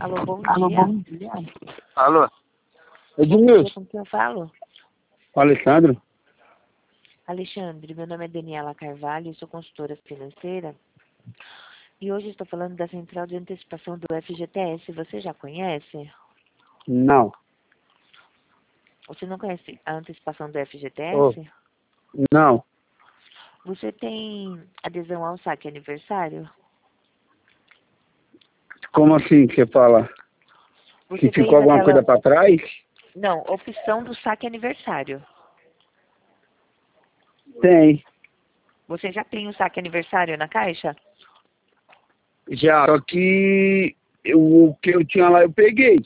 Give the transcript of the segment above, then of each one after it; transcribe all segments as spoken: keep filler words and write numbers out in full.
Alô, bom Alô, dia. bom dia. Alô. Bom dia, Edmilson. com quem eu falo? Alessandro. Alexandre, meu nome é Daniela Carvalho, sou consultora financeira. E hoje estou falando da Central de Antecipação do F G T S. Você já conhece? Não. Você não conhece a antecipação do F G T Oh, S? não. Você tem adesão ao saque aniversário? Como assim que você fala? Você Que ficou fez alguma aquela... coisa para trás? Não, opção do saque aniversário. Tem. Você já tem o saque aniversário na caixa? Já. Só que eu, o que eu tinha lá eu peguei.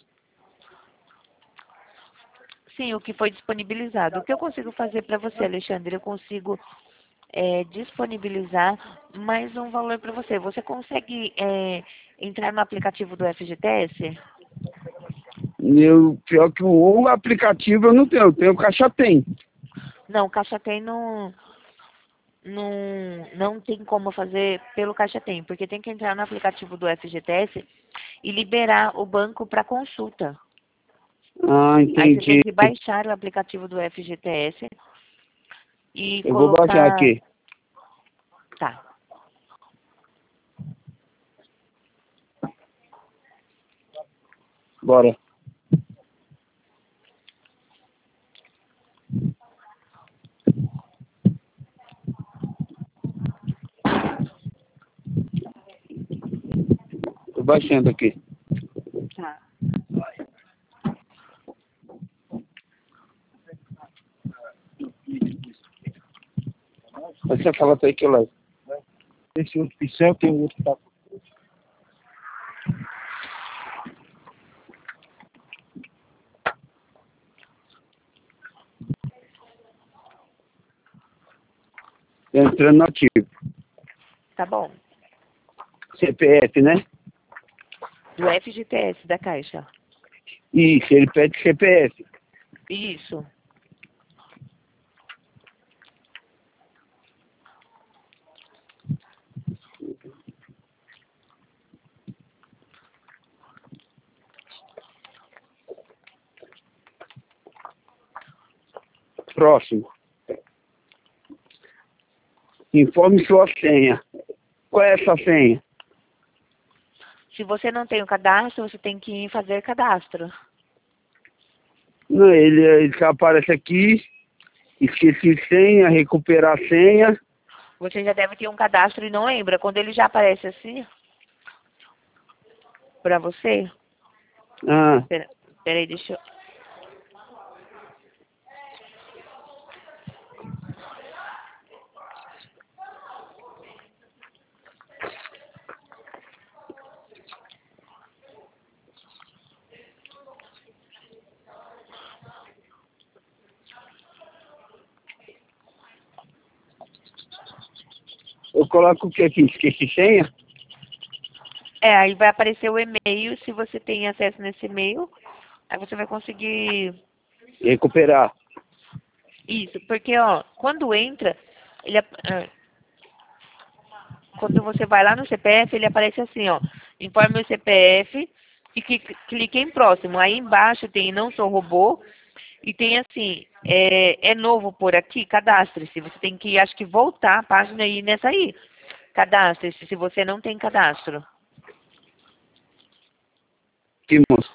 Sim, o que foi disponibilizado. O que eu consigo fazer para você, Alexandre? Eu consigo é, disponibilizar mais um valor para você. Você consegue é, entrar no aplicativo do F G T S? Eu, pior que o, o aplicativo eu não tenho. Eu tenho o Caixa Tem. Não, o Caixa Tem não, não, não tem como fazer pelo Caixa Tem, porque tem que entrar no aplicativo do F G T S e liberar o banco para consulta. Ah, Aí você tem entendi. que baixar o aplicativo do F G T S e Eu vou baixar colocar... aqui. Tá. Bora. Tô baixando aqui. Tá. Você fala aí que eu levo. Esse outro pincel tem o outro tá. Entrando no ativo. Tá bom. C P F, né? Do F G T S da Caixa. Isso, ele pede C P F. Isso. Próximo. Informe sua senha. Qual é essa senha? Se você não tem o cadastro, você tem que ir fazer cadastro. Não, ele, ele só aparece aqui. Esqueci senha, recuperar senha. Você já deve ter um cadastro e não lembra. Quando ele já aparece assim, pra você... Ah, Pera, peraí, deixa eu... eu coloco o que aqui? Esqueci senha? É, aí vai aparecer o e-mail. Se você tem acesso nesse e-mail, aí você vai conseguir... Recuperar. Isso, porque, ó, quando entra, ele... ap- ah, quando você vai lá no C P F, ele aparece assim, ó, informe o C P F e clique, clique em próximo. Aí embaixo tem não sou robô e tem assim, é, é novo por aqui, cadastre-se. Você tem que, acho que voltar a página e ir nessa aí. Cadastre-se se você não tem cadastro. Que moço?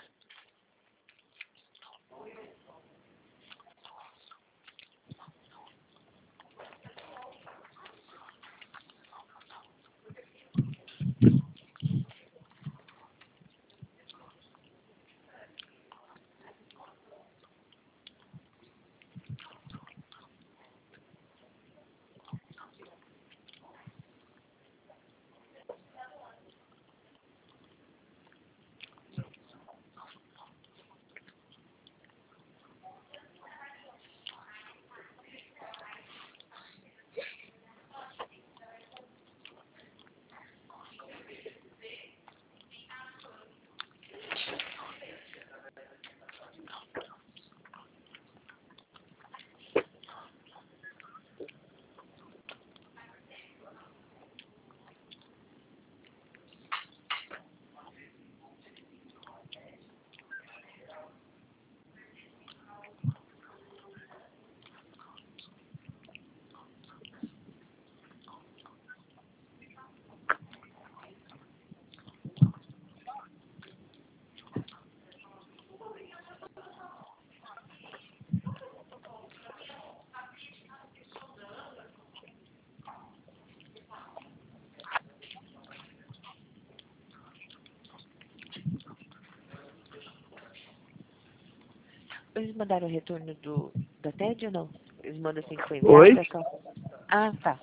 Eles mandaram o retorno do, da T E D ou não? Eles mandam assim que foi Oi? enviado, é só... Ah, tá.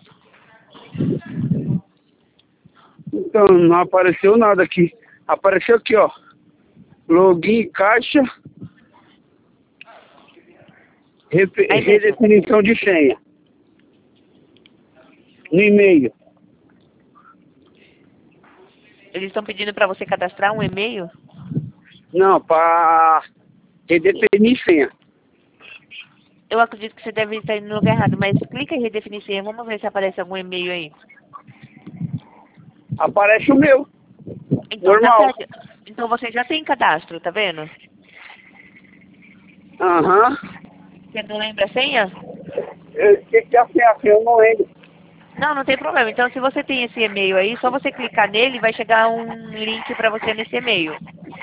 Então, não apareceu nada aqui. Apareceu aqui, ó. Login, caixa, rep- Aí mesmo. redefinição de senha. No e-mail. Eles estão pedindo para você cadastrar um e-mail? Não, para redefinir senha. Eu acredito que você deve estar indo no lugar errado, mas clica em redefinir senha. Vamos ver se aparece algum e-mail aí. Aparece o meu. Então tá Normal. certo. Então você já tem cadastro, tá vendo? Aham. Você não lembra a senha? Eu sei que é assim, assim, eu não lembro. Não, não tem problema. Então se você tem esse e-mail aí, só você clicar nele vai chegar um link para você nesse e-mail.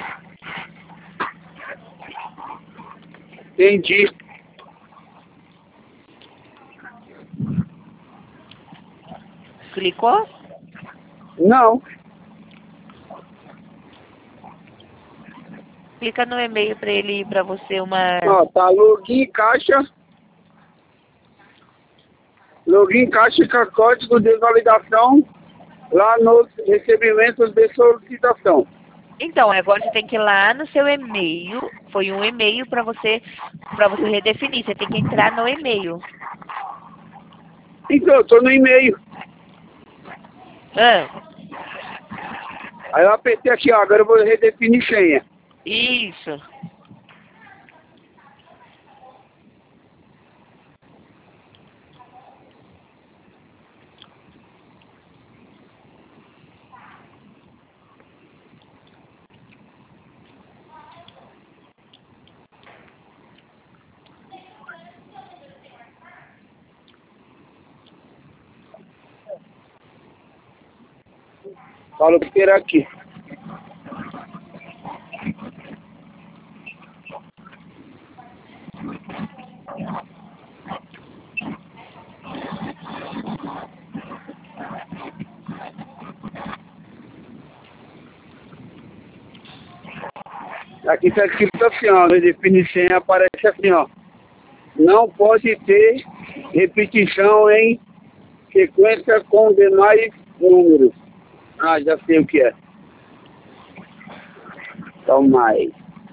Entendi. Clicou? Não. Clica no e-mail para ele ir para você uma... Ó, tá login, caixa. Login, caixa com código de validação lá nos recebimentos de solicitação. Então, agora você tem que ir lá no seu e-mail. Foi um e-mail para você para você redefinir. Você tem que entrar no e-mail. Então, eu tô no e-mail. Ah, Aí eu apertei aqui, ó, agora eu vou redefinir senha. isso. Fala que era aqui. Aqui tá escrito assim, ó, redefinir senha aparece assim, ó. Não pode ter repetição em sequência com demais números. Ah, já sei o que é. Calma aí.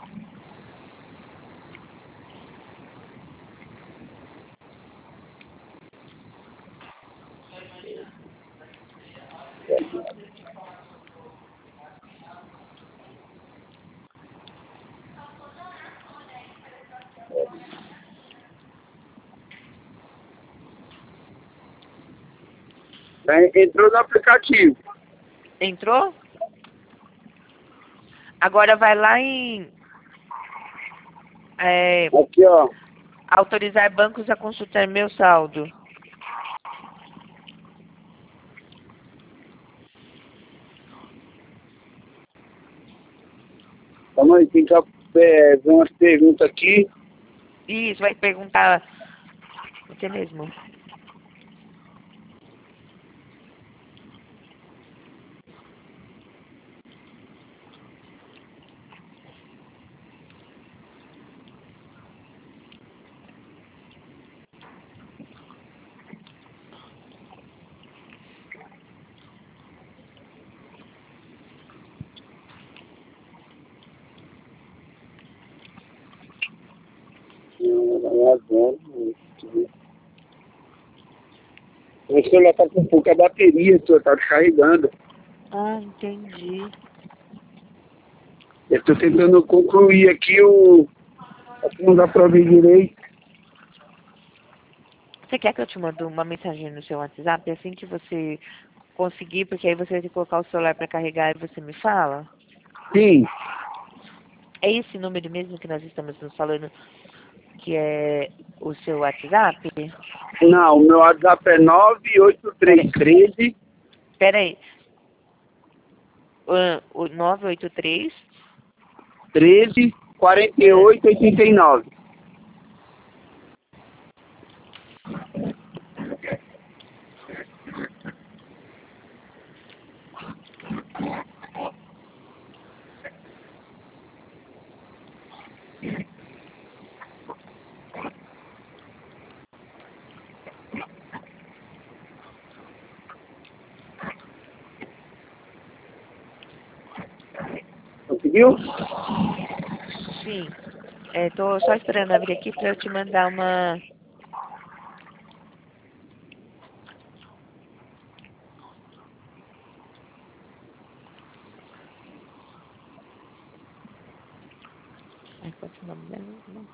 Aí entrou no aplicativo. Entrou? Agora vai lá em é, Aqui, ó. autorizar bancos a consultar meu saldo. Calma aí, tem que é, ver umas perguntas aqui. Isso, vai perguntar. Você mesmo. O celular tá com pouca bateria, só tá descarregando. Ah, entendi. Eu tô tentando concluir aqui o... Aqui não dá pra ver direito. Você quer que eu te mande uma mensagem no seu WhatsApp assim que você conseguir, porque aí você vai ter que colocar o celular para carregar e você me fala? Sim. É esse número mesmo que nós estamos nos falando que é o seu WhatsApp? Não, o meu WhatsApp é nove oito três um três. Pera aí. O, o nove oito três treze, quarenta e oito, oitenta e nove. viu? Sim. É, tô só esperando abrir aqui pra eu te mandar uma... Ai, qual é o nome dela? Não.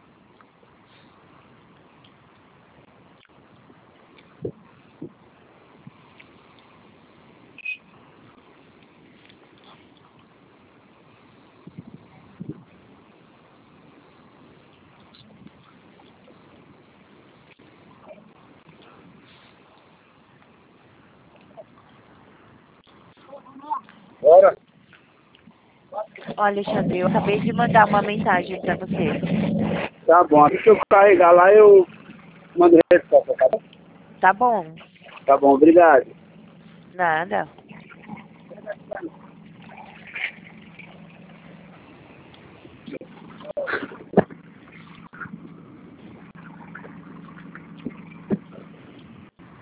Bora. Ó, Alexandre, eu acabei de mandar uma mensagem pra você. Tá bom, deixa eu carregar lá, eu mando resposta, tá bom? Tá bom. Tá bom, obrigado. Nada.